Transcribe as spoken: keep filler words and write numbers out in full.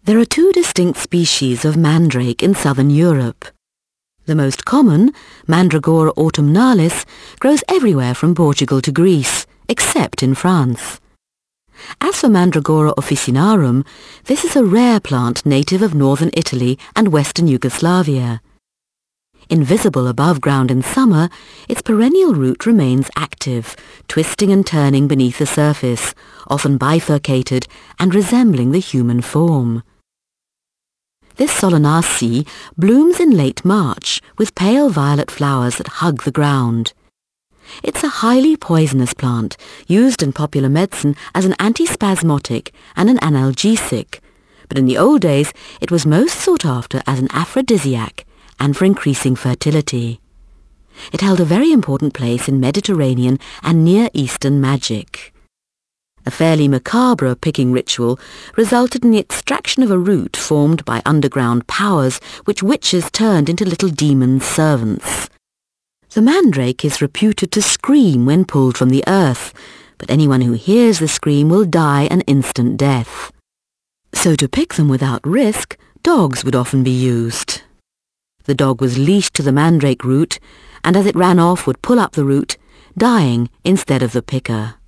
There are two distinct species of mandrake in southern Europe. The most common, Mandragora autumnalis, grows everywhere from Portugal to Greece, except in France. As for Mandragora officinarum, this is a rare plant native of northern Italy and western Yugoslavia. Invisible above ground in summer, its perennial root remains active, twisting and turning beneath the surface, often bifurcated and resembling the human form. This Solanaceae blooms in late March with pale violet flowers that hug the ground. It's a highly poisonous plant, used in popular medicine as an antispasmodic and an analgesic, but in the old days it was most sought after as an aphrodisiac and for increasing fertility. It held a very important place in Mediterranean and Near Eastern magic. A fairly macabre picking ritual resulted in the extraction of a root formed by underground powers which witches turned into little demon servants. The mandrake is reputed to scream when pulled from the earth, but anyone who hears the scream will die an instant death. So to pick them without risk, dogs would often be used. The dog was leashed to the mandrake root, and as it ran off would pull up the root, dying instead of the picker.